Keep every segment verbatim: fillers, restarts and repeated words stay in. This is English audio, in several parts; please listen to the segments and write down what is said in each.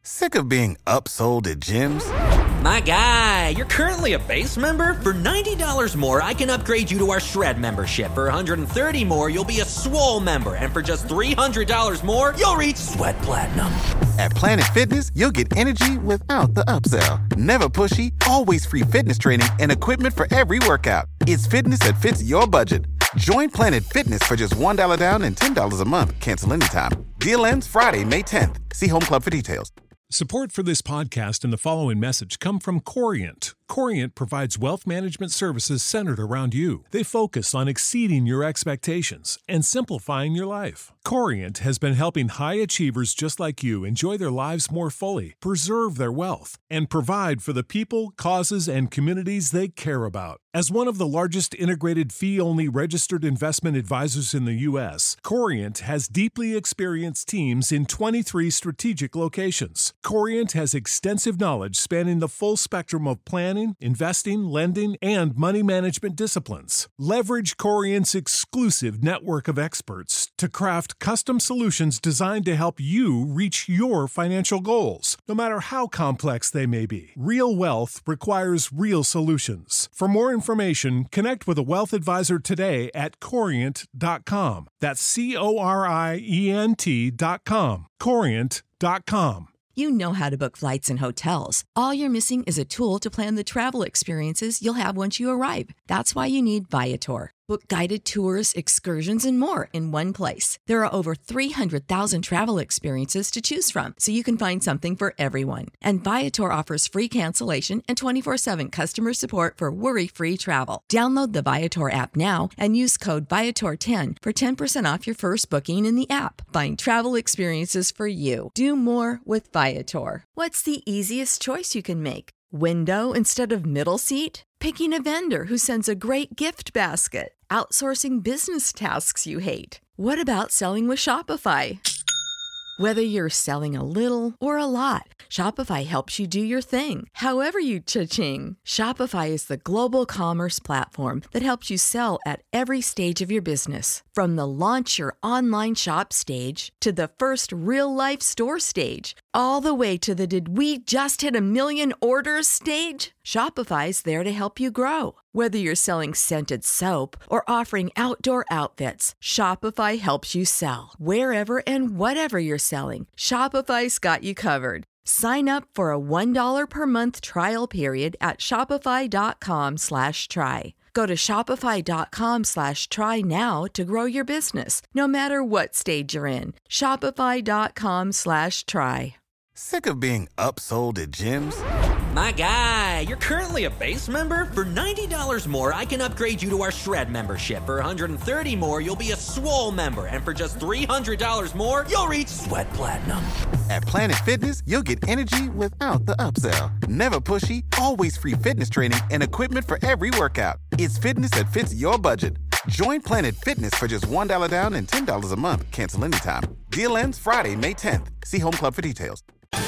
Sick of being upsold at gyms? My guy, you're currently a base member? For ninety dollars more, I can upgrade you to our Shred membership. For one hundred thirty dollars more, you'll be a Swole member. And for just three hundred dollars more, you'll reach Sweat Platinum. At Planet Fitness, you'll get energy without the upsell. Never pushy, always free fitness training and equipment for every workout. It's fitness that fits your budget. Join Planet Fitness for just one dollar down and ten dollars a month. Cancel anytime. Deal ends Friday, May tenth. See Home Club for details. Support for this podcast and the following message come from Corient. Corient provides wealth management services centered around you. They focus on exceeding your expectations and simplifying your life. Corient has been helping high achievers just like you enjoy their lives more fully, preserve their wealth, and provide for the people, causes, and communities they care about. As one of the largest integrated fee-only registered investment advisors in the U S, Corient has deeply experienced teams in twenty-three strategic locations. Corient has extensive knowledge spanning the full spectrum of planning, investing, lending, and money management disciplines. Leverage Corient's exclusive network of experts to craft custom solutions designed to help you reach your financial goals, no matter how complex they may be. Real wealth requires real solutions. For more information, connect with a wealth advisor today at corient dot com. That's C O R I E N T dot com. corient dot com. You know how to book flights and hotels. All you're missing is a tool to plan the travel experiences you'll have once you arrive. That's why you need Viator. Book guided tours, excursions, and more in one place. There are over three hundred thousand travel experiences to choose from, so you can find something for everyone. And Viator offers free cancellation and twenty-four seven customer support for worry-free travel. Download the Viator app now and use code Viator ten for ten percent off your first booking in the app. Find travel experiences for you. Do more with Viator. What's the easiest choice you can make? Window instead of middle seat? Picking a vendor who sends a great gift basket? Outsourcing business tasks you hate? What about selling with Shopify? Whether you're selling a little or a lot, Shopify helps you do your thing, however you cha-ching. Shopify is the global commerce platform that helps you sell at every stage of your business. From the launch your online shop stage to the first real-life store stage, all the way to the did we just hit a million orders stage. Shopify's there to help you grow. Whether you're selling scented soap or offering outdoor outfits, Shopify helps you sell. Wherever and whatever you're selling, Shopify's got you covered. Sign up for a one dollar per month trial period at shopify.com slash try. Go to shopify.com slash try now to grow your business, no matter what stage you're in. Shopify.com slash try. Sick of being upsold at gyms? My guy, you're currently a base member? For ninety dollars more, I can upgrade you to our Shred membership. For one hundred thirty dollars more, you'll be a Swole member. And for just three hundred dollars more, you'll reach Sweat Platinum. At Planet Fitness, you'll get energy without the upsell. Never pushy, always free fitness training and equipment for every workout. It's fitness that fits your budget. Join Planet Fitness for just one dollar down and ten dollars a month. Cancel anytime. Deal ends Friday, May tenth. See Home Club for details.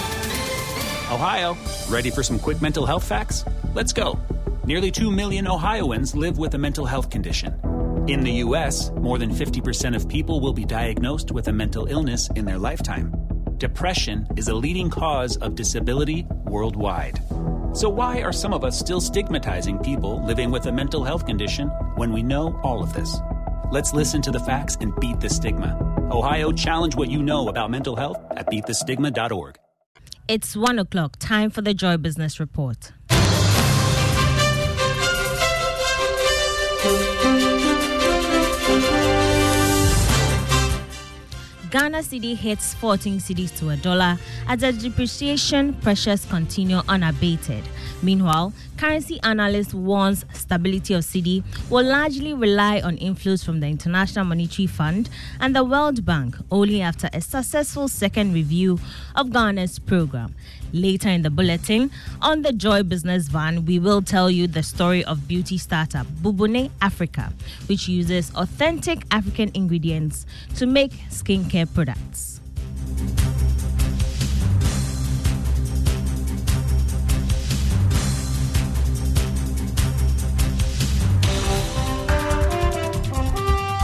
Ohio, ready for some quick mental health facts? Let's go. Nearly two million Ohioans live with a mental health condition. In the U S, more than fifty percent of people will be diagnosed with a mental illness in their lifetime. Depression is a leading cause of disability worldwide. So why are some of us still stigmatizing people living with a mental health condition when we know all of this? Let's listen to the facts and beat the stigma. Ohio, challenge what you know about mental health at beat the stigma dot org. It's one o'clock. Time for the Joy Business Report. Ghana cedi hits fourteen cedis to a dollar as the depreciation pressures continue unabated. Meanwhile, currency analyst warns stability of cedi will largely rely on inflows from the International Monetary Fund and the World Bank only after a successful second review of Ghana's program. Later in the bulletin, on the Joy Business Van, we will tell you the story of beauty startup Bubune Africa, which uses authentic African ingredients to make skincare products.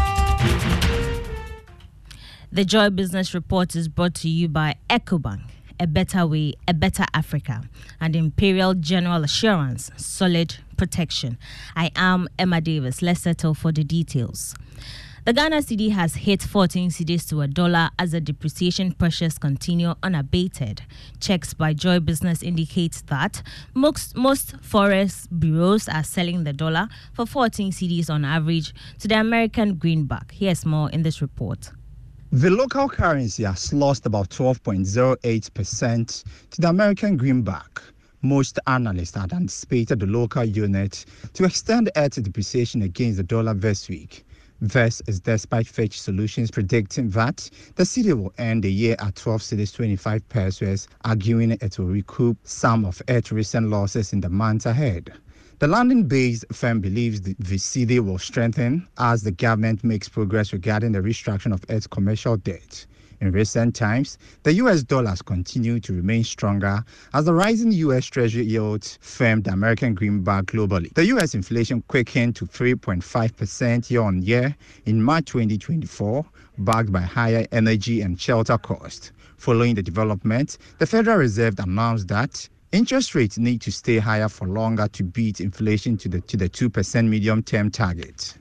The Joy Business Report is brought to you by EcoBank. A Better Way, A Better Africa, and Imperial General Assurance, Solid Protection. I am Emma Davis. Let's settle for the details. The Ghana cedi has hit fourteen cedis to a dollar as the depreciation pressures continue unabated. Checks by Joy Business indicate that most, most forex bureaus are selling the dollar for fourteen cedis on average to the American greenback. Here's more in this report. The local currency has lost about twelve point zero eight percent to the American greenback. Most analysts had anticipated the local unit to extend its depreciation against the dollar this week. This is despite Fitch Solutions predicting that the cedi will end the year at twelve cedis twenty-five pesos, arguing it will recoup some of its recent losses in the months ahead. The London-based firm believes the, the cedi will strengthen as the government makes progress regarding the restructuring of its commercial debt. In recent times, the U S dollar has continued to remain stronger as the rising U S Treasury yields firmed the American greenback globally. The U S inflation quickened to three point five percent year-on-year in March twenty twenty-four, backed by higher energy and shelter costs. Following the development, the Federal Reserve announced that interest rates need to stay higher for longer to beat inflation to the, to the two percent medium-term target.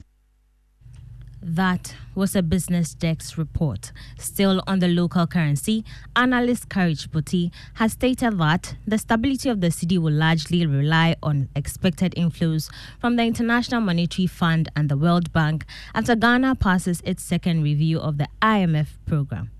That was a Business Desk report. Still on the local currency, analyst Courage Buti has stated that the stability of the cedi will largely rely on expected inflows from the International Monetary Fund and the World Bank after Ghana passes its second review of the I M F program.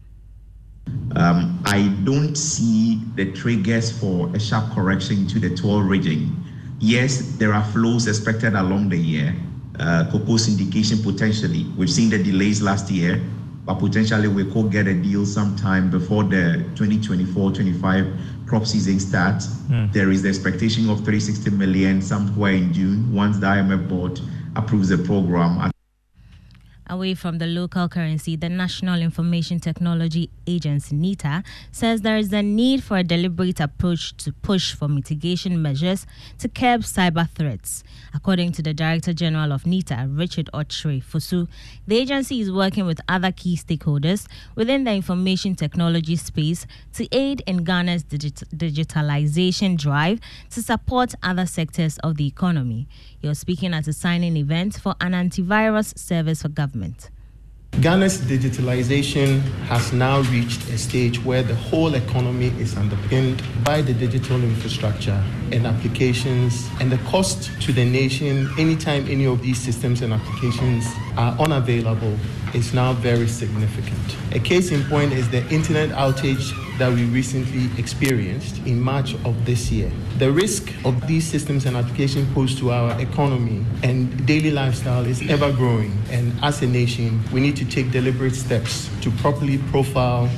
Um, I don't see the triggers for a sharp correction to the twelve region. Yes, there are flows expected along the year. Uh, cocoa syndication potentially. We've seen the delays last year, but potentially we could get a deal sometime before the twenty twenty-four twenty-five crop season starts. Mm. There is the expectation of three hundred sixty million somewhere in June once the I M F board approves the program. Away from the local currency, the National Information Technology Agency, NITA, says there is a need for a deliberate approach to push for mitigation measures to curb cyber threats. According to the Director General of NITA, Richard Ochre Fosu, the agency is working with other key stakeholders within the information technology space to aid in Ghana's digit- digitalization drive to support other sectors of the economy. You're speaking at a signing event for an antivirus service for government. Ghana's digitalization has now reached a stage where the whole economy is underpinned by the digital infrastructure and applications, and the cost to the nation anytime any of these systems and applications are unavailable is now very significant. A case in point is the internet outage that we recently experienced in March of this year. The risk of these systems and applications posed to our economy and daily lifestyle is ever growing, and as a nation, we need to take deliberate steps to properly profile.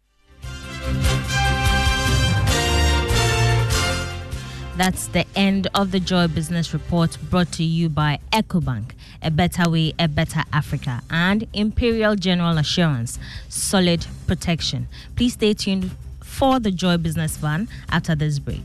That's the end of the Joy Business Report, brought to you by EcoBank, A Better Way, A Better Africa, and Imperial General Assurance, Solid Protection. Please stay tuned for the Joy Business Van after this break.